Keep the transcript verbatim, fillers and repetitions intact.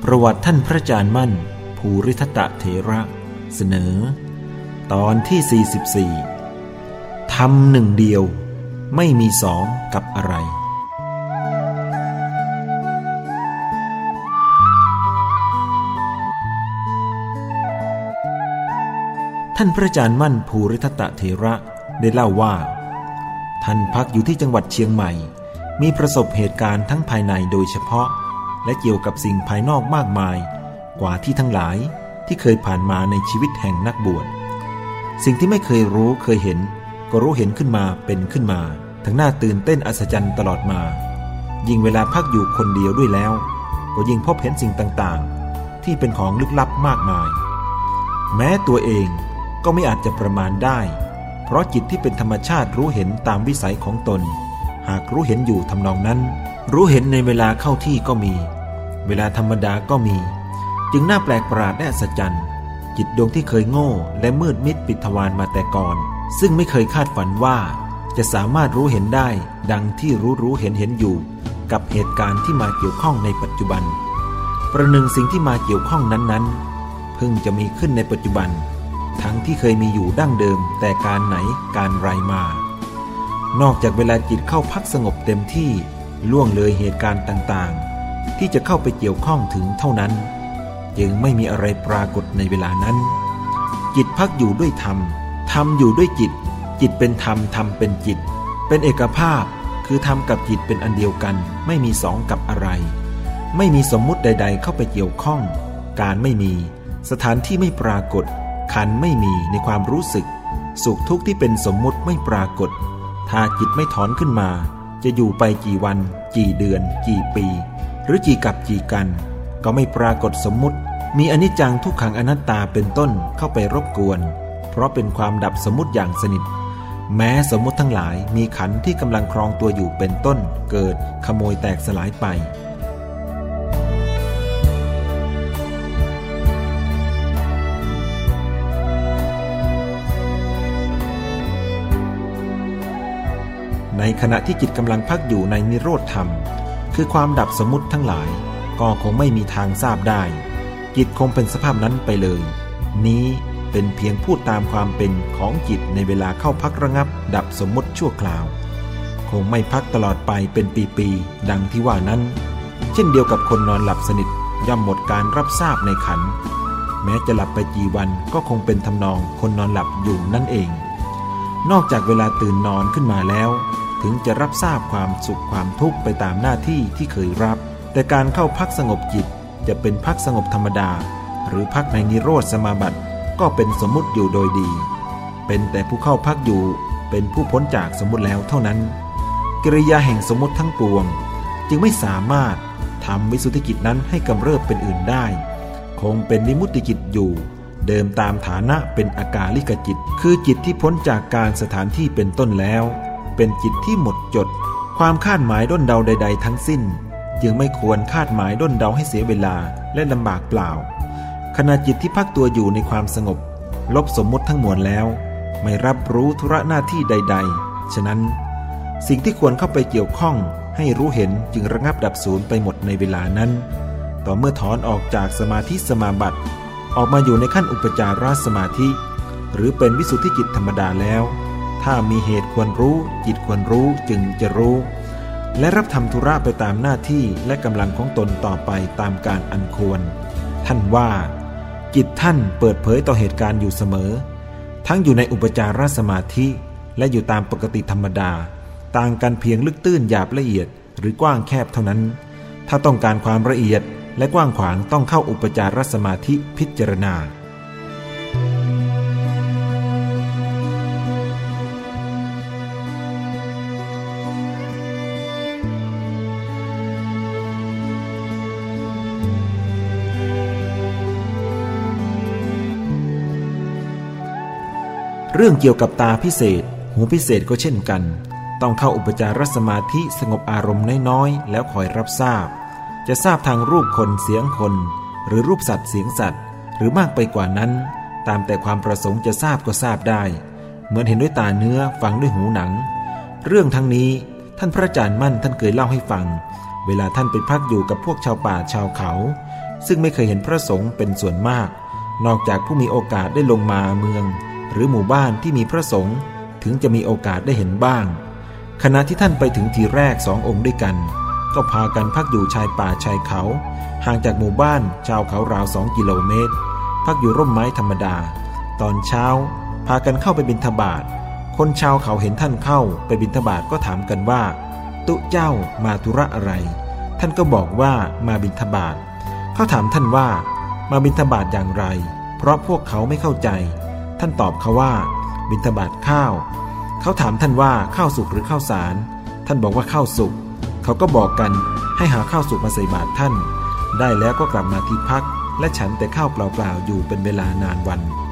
ประวัติท่านพระอาจารย์มั่นภูริทัตตเถระเสนอตอนที่สี่สิบสี่ธรรมหนึ่งเดียวไม่มีสองกับอะไรท่านพระอาจารย์มั่นภูริทัตตเถระได้เล่าว่าท่านพักอยู่ที่จังหวัดเชียงใหม่มีประสบเหตุการณ์ทั้งภายในโดยเฉพาะและเกี่ยวกับสิ่งภายนอกมากมายกว่าที่ทั้งหลายที่เคยผ่านมาในชีวิตแห่งนักบวชสิ่งที่ไม่เคยรู้เคยเห็นก็รู้เห็นขึ้นมาเป็นขึ้นมาทั้งน่าตื่นเต้นอัศจรรย์ตลอดมายิ่งเวลาพักอยู่คนเดียวด้วยแล้วก็ยิ่งพบเห็นสิ่งต่างๆที่เป็นของลึกลับมากมายแม้ตัวเองก็ไม่อาจจะประมาณได้เพราะจิตที่เป็นธรรมชาติรู้เห็นตามวิสัยของตนหากรู้เห็นอยู่ทำนองนั้นรู้เห็นในเวลาเข้าที่ก็มีเวลาธรรมดาก็มีจึงน่าแปลกประหลาดและอัศจรรย์จิตดวงที่เคยโง่และมืดมิดปิดทวารมาแต่ก่อนซึ่งไม่เคยคาดฝันว่าจะสามารถรู้เห็นได้ดังที่รู้รู้เห็นเห็นอยู่กับเหตุการณ์ที่มาเกี่ยวข้องในปัจจุบันประหนึ่งสิ่งที่มาเกี่ยวข้องนั้นๆเพิ่งจะมีขึ้นในปัจจุบันทั้งที่เคยมีอยู่ดั้งเดิมแต่การไหนการไรมานอกจากเวลาจิตเข้าพักสงบเต็มที่ล่วงเลยเหตุการณ์ต่างๆที่จะเข้าไปเกี่ยวข้องถึงเท่านั้นจึงไม่มีอะไรปรากฏในเวลานั้นจิตพักอยู่ด้วยธรรมธรรมอยู่ด้วยจิตจิตเป็นธรรมธรรมเป็นจิตเป็นเอกภาพคือธรรมกับจิตเป็นอันเดียวกันไม่มีสองกับอะไรไม่มีสมมุติใดๆเข้าไปเกี่ยวข้องการไม่มีสถานที่ไม่ปรากฏขันธ์ไม่มีในความรู้สึกสุขทุกข์ที่เป็นสมมุติไม่ปรากฏถ้าจิตไม่ถอนขึ้นมาจะอยู่ไปกี่วันกี่เดือนกี่ปีหรือกี่กับกี่กันก็ไม่ปรากฏสมมุติมีอนิจจังทุกขังอนัตตาเป็นต้นเข้าไปรบกวนเพราะเป็นความดับสมมุติอย่างสนิทแม้สมมุติทั้งหลายมีขันธ์ที่กำลังครองตัวอยู่เป็นต้นเกิดขโมยแตกสลายไปในขณะที่จิตกำลังพักอยู่ในนิโรธธรรมคือความดับสมมุติทั้งหลายก็คงไม่มีทางทราบได้จิตคงเป็นสภาพนั้นไปเลยนี้เป็นเพียงพูดตามความเป็นของจิตในเวลาเข้าพักระงับดับสมมุติชั่วคราวคงไม่พักตลอดไปเป็นปีๆดังที่ว่านั้นเช่นเดียวกับคนนอนหลับสนิทย่อมหมดการรับทราบในขันธ์แม้จะหลับไปกี่วันก็คงเป็นทำนองคนนอนหลับอยู่นั่นเองนอกจากเวลาตื่นนอนขึ้นมาแล้วถึงจะรับทราบความสุขความทุกข์ไปตามหน้าที่ที่เคยรับแต่การเข้าพักสงบจิตจะเป็นพักสงบธรรมดาหรือพักในนิโรธสมาบัติก็เป็นสมมุติอยู่โดยดีเป็นแต่ผู้เข้าพักอยู่เป็นผู้พ้นจากสมมุติแล้วเท่านั้นกิริยาแห่งสมมุติทั้งปวงจึงไม่สามารถทำวิสุทธิจิตนั้นให้กำเริบเป็นอื่นได้คงเป็นวิมุตติจิตอยู่เดิมตามฐานะเป็นอากาลิกจิตคือจิตที่พ้นจากการสถานที่เป็นต้นแล้วเป็นจิตที่หมดจดความคาดหมายด้นเดาใดๆทั้งสิ้นจึงไม่ควรคาดหมายด้นเดาให้เสียเวลาและลำบากเปล่าขณะจิตที่พักตัวอยู่ในความสงบลบสมมุติทั้งมวลแล้วไม่รับรู้ธุระหน้าที่ใดๆฉะนั้นสิ่งที่ควรเข้าไปเกี่ยวข้องให้รู้เห็นจึงระงับดับสูญไปหมดในเวลานั้นต่อเมื่อถอนออกจากสมาธิสมาบัติออกมาอยู่ในขั้นอุปจารสมาธิหรือเป็นวิสุทธิจิตธรรมดาแล้วถ้ามีเหตุควรรู้จิตควรรู้จึงจะรู้และรับทำธุระไปตามหน้าที่และกำลังของตนต่อไปตามการอันควรท่านว่าจิตท่านเปิดเผยต่อเหตุการณ์อยู่เสมอทั้งอยู่ในอุปจารสมาธิและอยู่ตามปกติธรรมดาต่างกันเพียงลึกตื้นหยาบละเอียดหรือกว้างแคบเท่านั้นถ้าต้องการความละเอียดและกว้างขวางต้องเข้าอุปจารสมาธิพิจารณาเรื่องเกี่ยวกับตาพิเศษหูพิเศษก็เช่นกันต้องเข้าอุปจารสมาธิสงบอารมณ์น้อยๆแล้วคอยรับทราบจะทราบทางรูปคนเสียงคนหรือรูปสัตว์เสียงสัตว์หรือมากไปกว่านั้นตามแต่ความประสงค์จะทราบก็ทราบได้เหมือนเห็นด้วยตาเนื้อฟังด้วยหูหนังเรื่องทั้งนี้ท่านพระอาจารย์มั่นท่านเคยเล่าให้ฟังเวลาท่านไปพักอยู่กับพวกชาวป่าชาวเขาซึ่งไม่เคยเห็นพระสงฆ์เป็นส่วนมากนอกจากผู้มีโอกาสได้ลงมาเมืองหรือหมู่บ้านที่มีพระสงฆ์ถึงจะมีโอกาสได้เห็นบ้างขณะที่ท่านไปถึงทีแรกสององค์ด้วยกันก็พากันพักอยู่ชายป่าชายเขาห่างจากหมู่บ้านชาวเขาราวสองกิโลเมตรพักอยู่ร่มไม้ธรรมดาตอนเช้าพากันเข้าไปบิณฑบาตคนชาวเขาเห็นท่านเข้าไปบิณฑบาตก็ถามกันว่าตุเจ้ามาธุระอะไรท่านก็บอกว่ามาบิณฑบาตเขาถามท่านว่ามาบิณฑบาตอย่างไรเพราะพวกเขาไม่เข้าใจท่านตอบเขาว่าบิณฑบาตข้าวเขาถามท่านว่าข้าวสุกหรือข้าวสารท่านบอกว่าข้าวสุกเขาก็บอกกันให้หาข้าวสุกมาใส่บาตรท่านได้แล้วก็กลับมาที่พักและฉันแต่ข้าวเปล่าๆอยู่เป็นเวลานานวัน